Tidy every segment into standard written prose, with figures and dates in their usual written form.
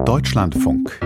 Deutschlandfunk.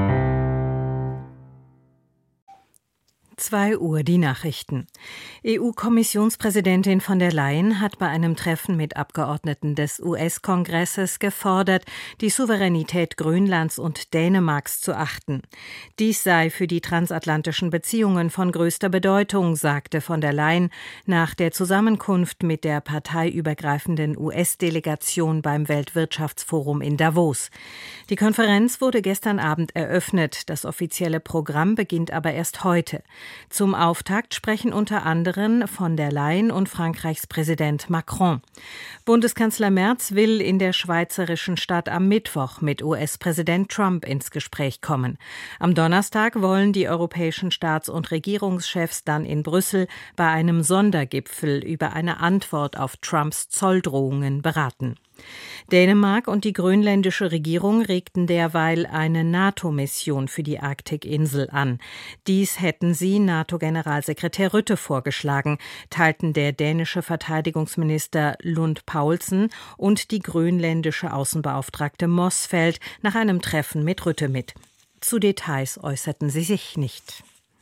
2 Uhr die Nachrichten. EU-Kommissionspräsidentin von der Leyen hat bei einem Treffen mit Abgeordneten des US-Kongresses gefordert, die Souveränität Grönlands und Dänemarks zu achten. Dies sei für die transatlantischen Beziehungen von größter Bedeutung, sagte von der Leyen nach der Zusammenkunft mit der parteiübergreifenden US-Delegation beim Weltwirtschaftsforum in Davos. Die Konferenz wurde gestern Abend eröffnet. Das offizielle Programm beginnt aber erst heute. Zum Auftakt sprechen unter anderem von der Leyen und Frankreichs Präsident Macron. Bundeskanzler Merz will in der schweizerischen Stadt am Mittwoch mit US-Präsident Trump ins Gespräch kommen. Am Donnerstag wollen die europäischen Staats- und Regierungschefs dann in Brüssel bei einem Sondergipfel über eine Antwort auf Trumps Zolldrohungen beraten. Dänemark und die grönländische Regierung regten derweil eine NATO-Mission für die Arktikinsel an. Dies hätten sie NATO-Generalsekretär Rutte vorgeschlagen, teilten der dänische Verteidigungsminister Lund Poulsen und die grönländische Außenbeauftragte Mossfeld nach einem Treffen mit Rutte mit. Zu Details äußerten sie sich nicht.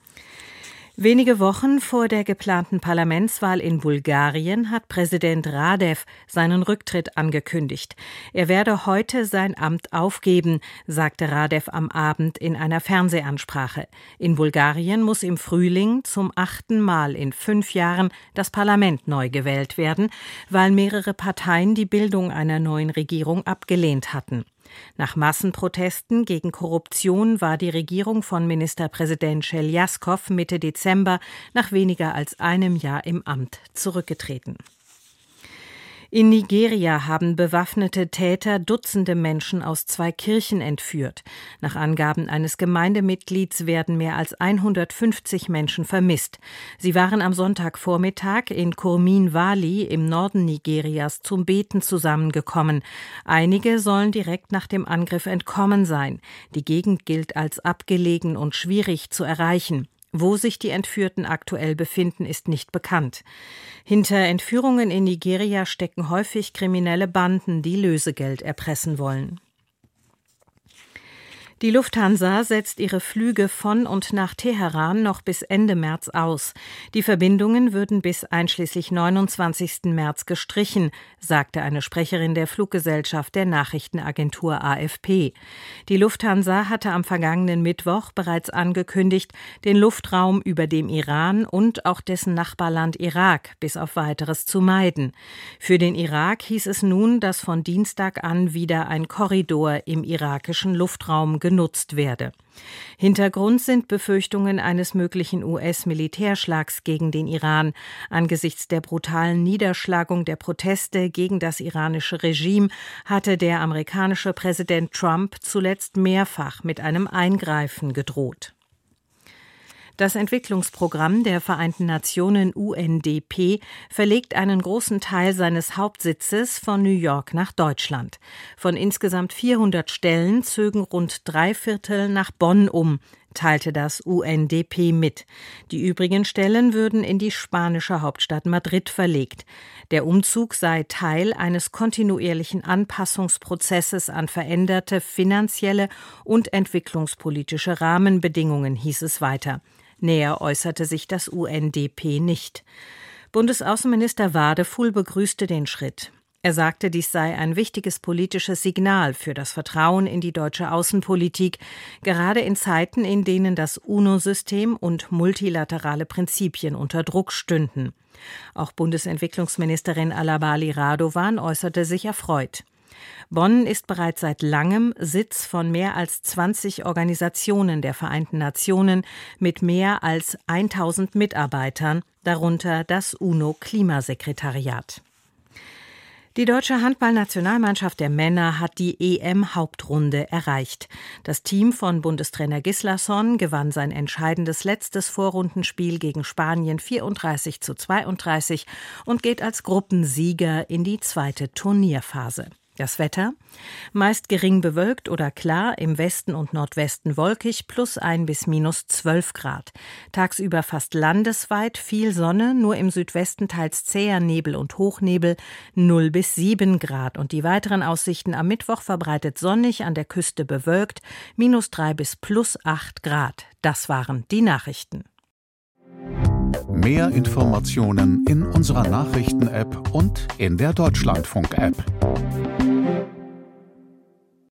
Wenige Wochen vor der geplanten Parlamentswahl in Bulgarien hat Präsident Radev seinen Rücktritt angekündigt. Er werde heute sein Amt aufgeben, sagte Radev am Abend in einer Fernsehansprache. In Bulgarien muss im Frühling zum 8. Mal in 5 Jahren das Parlament neu gewählt werden, weil mehrere Parteien die Bildung einer neuen Regierung abgelehnt hatten. Nach Massenprotesten gegen Korruption war die Regierung von Ministerpräsident Celjaskov Mitte Dezember nach weniger als einem Jahr im Amt zurückgetreten. In Nigeria haben bewaffnete Täter Dutzende Menschen aus 2 Kirchen entführt. Nach Angaben eines Gemeindemitglieds werden mehr als 150 Menschen vermisst. Sie waren am Sonntagvormittag in Kurmin Wali im Norden Nigerias zum Beten zusammengekommen. Einige sollen direkt nach dem Angriff entkommen sein. Die Gegend gilt als abgelegen und schwierig zu erreichen. Wo sich die Entführten aktuell befinden, ist nicht bekannt. Hinter Entführungen in Nigeria stecken häufig kriminelle Banden, die Lösegeld erpressen wollen. Die Lufthansa setzt ihre Flüge von und nach Teheran noch bis Ende März aus. Die Verbindungen würden bis einschließlich 29. März gestrichen, sagte eine Sprecherin der Fluggesellschaft der Nachrichtenagentur AFP. Die Lufthansa hatte am vergangenen Mittwoch bereits angekündigt, den Luftraum über dem Iran und auch dessen Nachbarland Irak bis auf Weiteres zu meiden. Für den Irak hieß es nun, dass von Dienstag an wieder ein Korridor im irakischen Luftraum genutzt werde. Hintergrund sind Befürchtungen eines möglichen US-Militärschlags gegen den Iran. Angesichts der brutalen Niederschlagung der Proteste gegen das iranische Regime hatte der amerikanische Präsident Trump zuletzt mehrfach mit einem Eingreifen gedroht. Das Entwicklungsprogramm der Vereinten Nationen UNDP verlegt einen großen Teil seines Hauptsitzes von New York nach Deutschland. Von insgesamt 400 Stellen zögen rund 3/4 nach Bonn um, teilte das UNDP mit. Die übrigen Stellen würden in die spanische Hauptstadt Madrid verlegt. Der Umzug sei Teil eines kontinuierlichen Anpassungsprozesses an veränderte finanzielle und entwicklungspolitische Rahmenbedingungen, hieß es weiter. Näher äußerte sich das UNDP nicht. Bundesaußenminister Wadefuhl begrüßte den Schritt. Er sagte, dies sei ein wichtiges politisches Signal für das Vertrauen in die deutsche Außenpolitik, gerade in Zeiten, in denen das UNO-System und multilaterale Prinzipien unter Druck stünden. Auch Bundesentwicklungsministerin Alabali Radovan äußerte sich erfreut. Bonn ist bereits seit langem Sitz von mehr als 20 Organisationen der Vereinten Nationen mit mehr als 1000 Mitarbeitern, darunter das UNO-Klimasekretariat. Die deutsche Handballnationalmannschaft der Männer hat die EM-Hauptrunde erreicht. Das Team von Bundestrainer Gislason gewann sein entscheidendes letztes Vorrundenspiel gegen Spanien 34:32 und geht als Gruppensieger in die 2. Turnierphase. Das Wetter? Meist gering bewölkt oder klar, im Westen und Nordwesten wolkig, +1 bis -12 Grad. Tagsüber fast landesweit viel Sonne, nur im Südwesten teils zäher Nebel und Hochnebel, 0 bis 7 Grad. Und die weiteren Aussichten am Mittwoch verbreitet sonnig, an der Küste bewölkt, -3 bis +8 Grad. Das waren die Nachrichten. Mehr Informationen in unserer Nachrichten-App und in der Deutschlandfunk-App.